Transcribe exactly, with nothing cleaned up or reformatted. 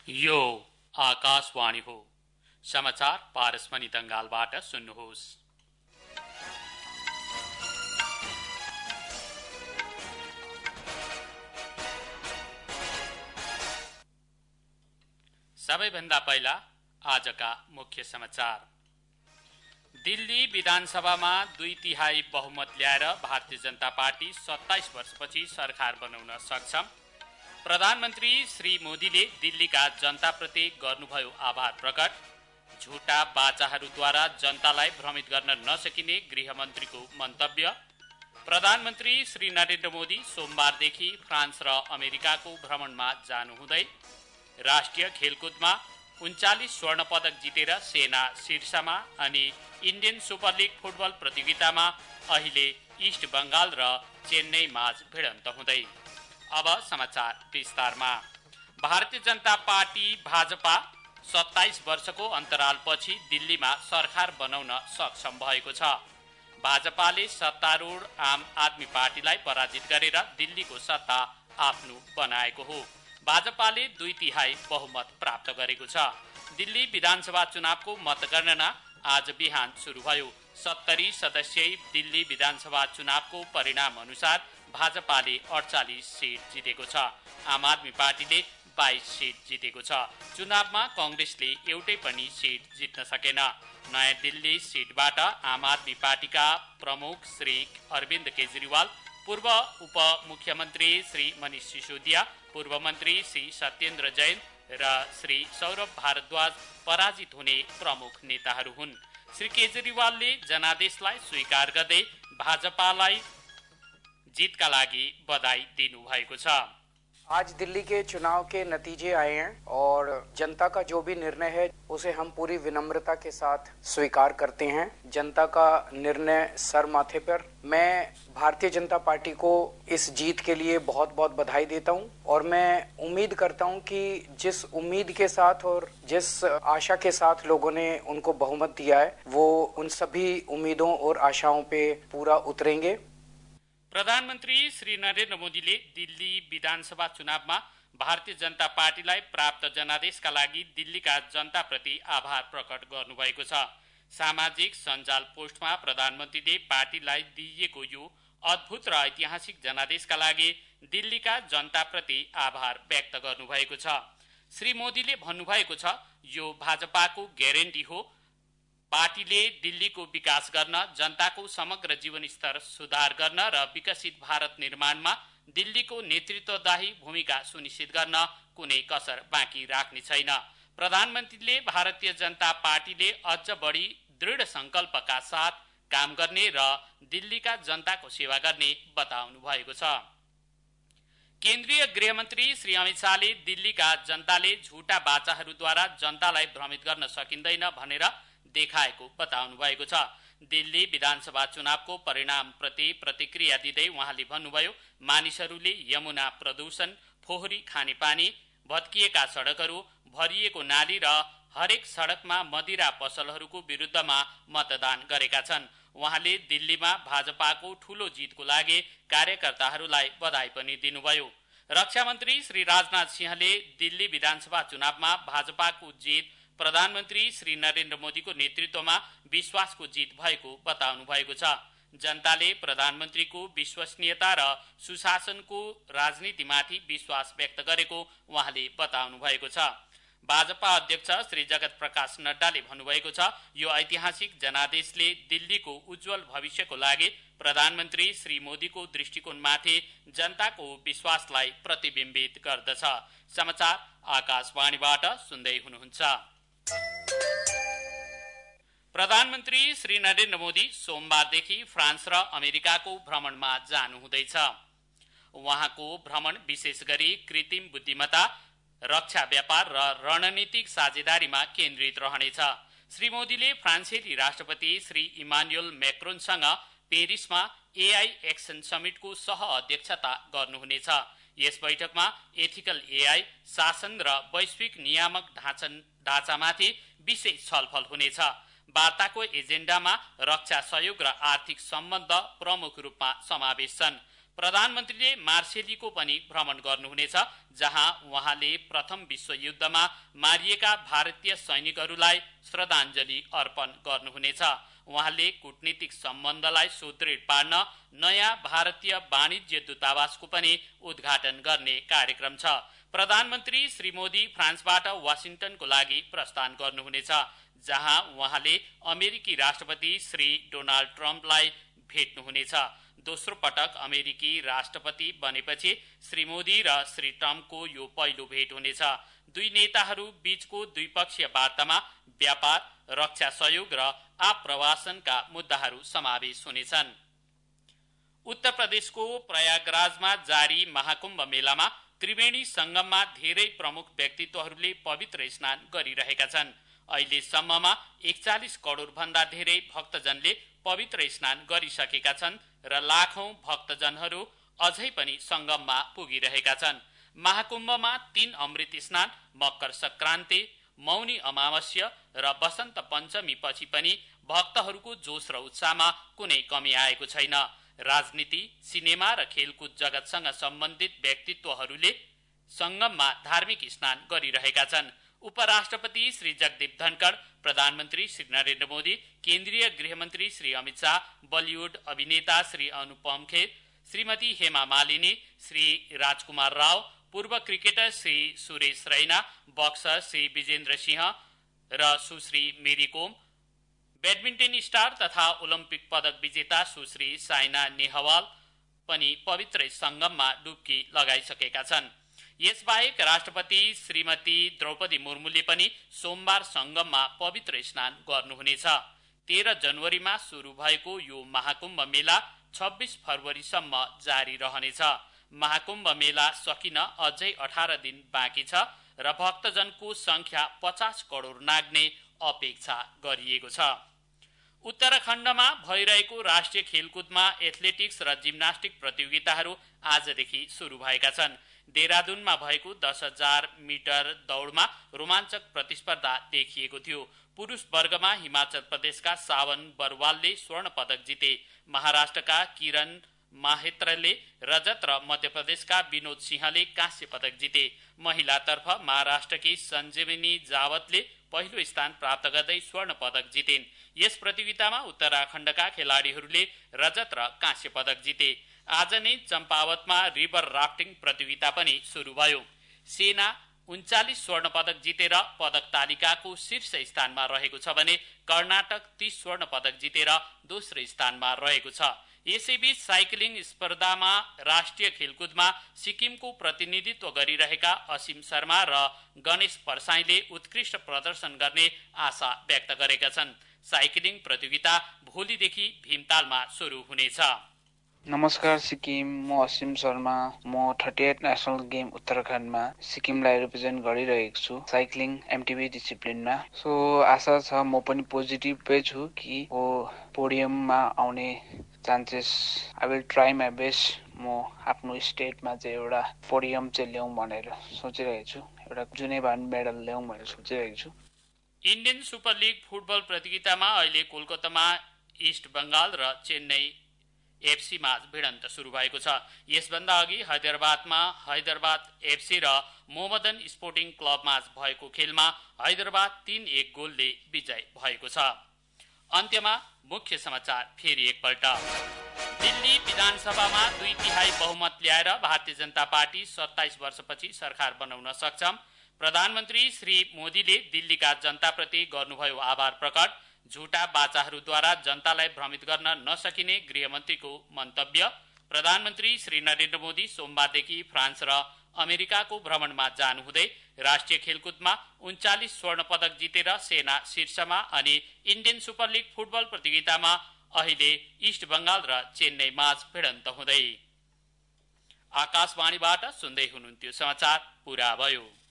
यो आकाशवाणी हो। समाचार पारसमणि दंगालबाट सुन्नुहोस्। सबैभन्दा पहिला आजका मुख्य समाचार। दिल्ली विधानसभामा दुई तिहाई बहुमत ल्याएर भारतीय जनता पार्टी सत्ताइस वर्षपछि सरकार बनाउन सक्षम। प्रधानमन्त्री श्री मोदीले दिल्लीका जनताप्रति गर्नुभयो आभार प्रकट। झुटा बाचाहरूद्वारा जनतालाई भ्रमित गर्न नसकिने गृहमन्त्रीको मन्तव्य। प्रधानमन्त्री श्री नरेन्द्र मोदी सोमबारदेखि फ्रान्स र अमेरिकाको भ्रमणमा जानुहुँदै। राष्ट्रिय खेलकुदमा उन्चालीस स्वर्ण पदक जितेर सेना शीर्षमा अनि इन्डियन सुपर लिग फुटबल प्रतियोगितामा अहिले इस्ट बंगाल र चेन्नई माझ भिडन्त हुँदै। अब समाचार विस्तारमा। भारतीय जनता पार्टी भाजपा सत्ताइस वर्षको अन्तरालपछि दिल्लीमा सरकार बनाउन सक्षम भएको छ। भाजपाले सत्तारूढ आम आदमी पार्टीलाई पराजित गरेर दिल्लीको सत्ता आफ्नो बनाएको हो। भाजपाले दुई तिहाई बहुमत प्राप्त गरेको छ। दिल्ली विधानसभा चुनावको मतगणना आज बिहान सुरु भयो। सत्तरी सदस्यीय दिल्ली विधानसभा चुनावको परिणाम अनुसार भाजपाले अडचालीस सीट जितेको छ। आम आदमी पार्टीले बाइस सीट जितेको छ। चुनावमा कांग्रेसले एउटै पनि सीट जित्न सकेन। नयाँ दिल्ली सीटबाट आम आदमी पार्टीका प्रमुख श्री अरविन्द केजरीवाल, पूर्व उपमुख्यमन्त्री श्री मनीष सिसोदिया, पूर्व मन्त्री श्री सत्येन्द्र जैन र श्री सौरभ भारद्वाज पराजित हुने प्रमुख नेताहरू हुन्। श्री केजरीवालले जनादेशलाई स्वीकार गर्दै भाजपालाई जीतका लागि बधाई दिनुभएको छ। आज दिल्ली के चुनाव के नतीजे आए हैं और जनता का जो भी निर्णय है उसे हम पूरी विनम्रता के साथ स्वीकार करते हैं। जनता का निर्णय सर माथे पर। मैं भारतीय जनता पार्टी को इस जीत के लिए बहुत बहुत बधाई देता हूं और मैं उम्मीद करता हूं कि जिस उम्मीद के साथ और जिस आशा के साथ लोगों ने उनको बहुमत दिया है वो उन सभी उम्मीदों और आशाओं पे पूरा उतरेंगे। प्रधानमन्त्री श्री नरेन्द्र मोदीले दिल्ली विधानसभा चुनावमा भारतीय जनता पार्टीलाई प्राप्त जनादेशका लागि दिल्लीका जनताप्रति आभार प्रकट गर्नुभएको छ। सामाजिक सञ्जाल पोस्टमा प्रधानमन्त्रीले पार्टीलाई दिइएको यो अद्भुत र ऐतिहासिक जनादेशका लागि दिल्लीका जनताप्रति आभार व्यक्त गर्नुभएको छ। श्री मोदीले भन्नुभएको छ, यो भाजपाको ग्यारेन्टी हो। पार्टीले दिल्लीको विकास गर्न, जनताको समग्र जीवन स्तर सुधार गर्न र विकसित भारत निर्माणमा दिल्लीको नेतृत्वदायी भूमिका सुनिश्चित गर्न कुनै कसर बाँकी राख्ने छैन। प्रधानमन्त्रीले भारतीय जनता पार्टीले अझ बढी दृढ संकल्पका साथ काम गर्ने र दिल्लीका जनताको सेवा गर्ने बताउनु भएको छ। केन्द्रीय गृहमन्त्री श्री अमित शाहले दिल्लीका जनताले झुटा बाचाहरूद्वारा जनतालाई भ्रमित गर्न सकिँदैन भनेर देखाएको बताउनु भएको छ। दिल्ली विधानसभा चुनावको परिणाम प्रति प्रतिक्रिया दिँदै उहाँले भन्नुभयो, मानिसहरूले यमुना प्रदूषण, फोहोरी खानेपानी, भत्किएका सडकहरू, भरिएको नाली र हरेक सडकमा मदिरा पसलहरूको विरुद्धमा मतदान गरेका छन्। उहाँले दिल्लीमा भाजपाको ठूलो जितको लागि कार्यकर्ताहरूलाई बधाई पनि दिनुभयो। रक्षा मन्त्री श्री राजनाथ सिंहले दिल्ली विधानसभा चुनावमा भाजपाको जित प्रधानमन्त्री श्री नरेन्द्र मोदीको नेतृत्वमा विश्वासको जित भएको बताउनु भएको छ। जनताले प्रधानमन्त्रीको विश्वसनीयता र सुशासनको राजनीतिमाथि विश्वास व्यक्त गरेको उहाँले बताउनु भएको छ। भाजपा अध्यक्ष श्री जगत प्रकाश नड्डाले भन्नुभएको छ, यो ऐतिहासिक जनादेशले दिल्लीको उज्जवल भविष्यको लागि प्रधानमन्त्री श्री मोदीको दृष्टिकोणमाथि जनताको विश्वासलाई प्रतिबिम्बित गर्दछ। समाचार आकाशवाणीबाट सुन्दै हुनुहुन्छ। प्रधानमन्त्री श्री नरेन्द्र मोदी सोमबारदेखि फ्रान्स र अमेरिकाको भ्रमणमा जानुहुँदैछ। उहाँको भ्रमण विशेष गरी कृत्रिम बुद्धिमत्ता, रक्षा व्यापार र रणनीतिक साझेदारीमा केन्द्रित रहनेछ। श्री मोदीले फ्रान्सेली राष्ट्रपति श्री इमानुएल मैक्रोनसँग पेरिसमा एआई एक्सन समिटको सह अध्यक्षता गर्नुहुनेछ। यस बैठकमा एथिकल एआई, शासन र वैश्विक नियामक ढाँचा ढाँचामाथि विशेष छलफल हुनेछ। वार्ताको एजेन्डामा रक्षा सहयोग र आर्थिक सम्बन्ध प्रमुख रूपमा समावेश छन्। प्रधानमन्त्रीले मार्सेलीको पनि भ्रमण गर्नुहुनेछ, जहाँ उहाँले प्रथम विश्वयुद्धमा मारिएका भारतीय सैनिकहरूलाई श्रद्धाञ्जली अर्पण गर्नुहुनेछ। उहाँले कूटनीतिक सम्बन्धलाई सुदृढ पार्न नयाँ भारतीय वाणिज्य दूतावासको पनि उद्घाटन गर्ने कार्यक्रम छ। प्रधानमन्त्री श्री मोदी फ्रान्सबाट वाशिंटनको लागि प्रस्थान गर्नुहुनेछ, जहाँ उहाँले अमेरिकी राष्ट्रपति श्री डोनाल्ड ट्रम्पलाई भेट्नुहुनेछ। दोस्रो पटक अमेरिकी राष्ट्रपति बनेपछि श्री मोदी र श्री ट्रम्पको यो पहिलो भेट हुनेछ। दुई नेताहरू बीचको द्विपक्षीय वार्तामा व्यापार, रक्षा सहयोग र आप्रवासनका मुद्दाहरू समावेश हुनेछन्। उत्तर प्रदेशको प्रयागराजमा जारी महाकुम्भ मेलामा त्रिवेणी संगममा धेरै प्रमुख व्यक्तित्वहरूले पवित्र स्नान गरिरहेका छन्। अहिलेसम्ममा एकचालिस करोड भन्दा धेरै भक्तजनले पवित्र स्नान गरिसकेका छन् र लाखौं भक्तजनहरू अझै पनि संगममा पुगिरहेका छन्। महाकुम्भमा तीन अमृत स्नान, मकर संक्रान्ति, मौनी अमावस्या र वसन्त पञ्चमी पछि पनि भक्तहरूको जोश र उत्साहमा कुनै कमी आएको छैन। राजनीति, सिनेमा र खेलकुद जगतसँग सम्बन्धित व्यक्तित्वहरूले संगममा धार्मिक स्नान गरिरहेका छन्। उपराष्ट्रपति श्री जगदीप धनखड़, प्रधानमन्त्री श्री नरेन्द्र मोदी, केन्द्रीय गृहमन्त्री श्री अमित शाह, बलिउड अभिनेता श्री अनुपम खेर, श्रीमती हेमा मालिनी, श्री राजकुमार राव, पूर्व क्रिकेटर श्री सुरेश रैना, बक्सर श्री विजेन्द्र सिंह र सुश्री मेरी कोम, ब्याडमिन्टन स्टार तथा ओलम्पिक पदक विजेता सुश्री साइना नेहवाल पनि पवित्र संगममा डुब्की लगाइसकेका छन्। यसबाहेक राष्ट्रपति श्रीमती द्रौपदी मुर्मुले पनि सोमबार संगममा पवित्र स्नान गर्नुहुनेछ। तेह्र जनवरीमा शुरू भएको यो महाकुम्भ मेला छब्बीस फरवरीसम्म जारी रहनेछ। महाकुम्भ मेला सकिन अझै अठार दिन बाँकी छ र भक्तजनको संख्या पचास करोड नाग्ने अपेक्षा गरिएको छ। उत्तराखण्डमा भइरहेको राष्ट्रिय खेलकुदमा एथलेटिक्स र जिम्नास्टिक प्रतियोगिताहरू आजदेखि शुरू भएका छन्। देहरादूनमा भएको दस हजार मिटर दौडमा रोमाञ्चक प्रतिस्पर्धा देखिएको थियो। पुरुष वर्गमा हिमाचल प्रदेशका सावन बरवालले स्वर्ण पदक जिते। महाराष्ट्रका किरण माहेत्रले रजत र मध्य प्रदेशका विनोद सिंहले कांस्य पदक जिते। महिलातर्फ महाराष्ट्रकी सञ्जीवनी जावतले पहिलो स्थान प्राप्त गर्दै स्वर्ण पदक जितेन्। यस प्रतियोगितामा उत्तराखण्डका खेलाडीहरूले रजत र कांस्य पदक जिते। आज नै चम्पावतमा रिभर राफ्टिङ प्रतियोगिता पनि शुरू भयो। सेना उन्चालिस स्वर्ण पदक जितेर पदक तालिकाको शीर्ष स्थानमा रहेको छ भने कर्नाटक तीस स्वर्ण पदक जितेर दोस्रो स्थानमा रहेको छ। यसैबीच साइक्लिङ स्पर्धामा राष्ट्रिय खेलकुदमा सिक्किमको प्रतिनिधित्व गरिरहेका असीम शर्मा र गणेश परसाईले उत्कृष्ट प्रदर्शन गर्ने आशा व्यक्त गरेका छन्। साइक्लिङ प्रतियोगिता भोलिदेखि भीमतालमा शुरू हुनेछ। नमस्कार सिक्किम, म असीम शर्मा। म थर्टी एट नेशनल गेम उत्तराखण्डमा सिक्किमलाई रिप्रेजेन्ट गरिरहेको छु साइक्लिङ एमटिबी डिसिप्लिनमा। सो आशा छ म पनि पोजिटिभै छु कि हो पोडियममा आउने chances. I will try my best. म आफ्नो स्टेटमा चाहिँ एउटा पोडियम चाहिँ ल्याउँ भनेर सोचिरहेको छु, एउटा जुनै भए पनि मेडल ल्याउँ भनेर सोचिरहेको छु। इन्डियन सुपर लिग फुटबल प्रतियोगितामा अहिले कोलकातामा इस्ट बंगाल र चेन्नई एफसी माझ भिडन्त शुरू भएको छ। यसभन्दा अघि हैदराबादमा हैदराबाद एफसी र मोहम्मदन स्पोर्टिङ क्लब माझ भएको खेलमा हैदराबाद तीन एक गोलले विजय भएको छ। अन्त्यमा मुख्य समाचार फेरि एकपल्ट। दिल्ली विधानसभामा दुई तिहाई बहुमत ल्याएर भारतीय जनता पार्टी सत्ताइस वर्षपछि सरकार बनाउन सक्षम। प्रधानमन्त्री श्री मोदीले दिल्लीका जनताप्रति गर्नुभयो आभार प्रकट। झुटा बाचाहरूद्वारा जनतालाई भ्रमित गर्न नसकिने गृहमन्त्रीको मन्तव्य। प्रधानमन्त्री श्री नरेन्द्र मोदी सोमबारदेखि फ्रान्स र अमेरिकाको भ्रमणमा जानुहुँदै राष्ट्रिय खेलकुदमा उन्चालिस स्वर्ण पदक जितेर सेना शीर्षमा अनि इन्डियन सुपर लिग फुटबल प्रतियोगितामा अहिले इस्ट बंगाल र चेन्नई माझ भिडन्त हुँदै। आकाशवाणीबाट सुन्दै हुनुहुन्थ्यो समाचार पुरा भयो।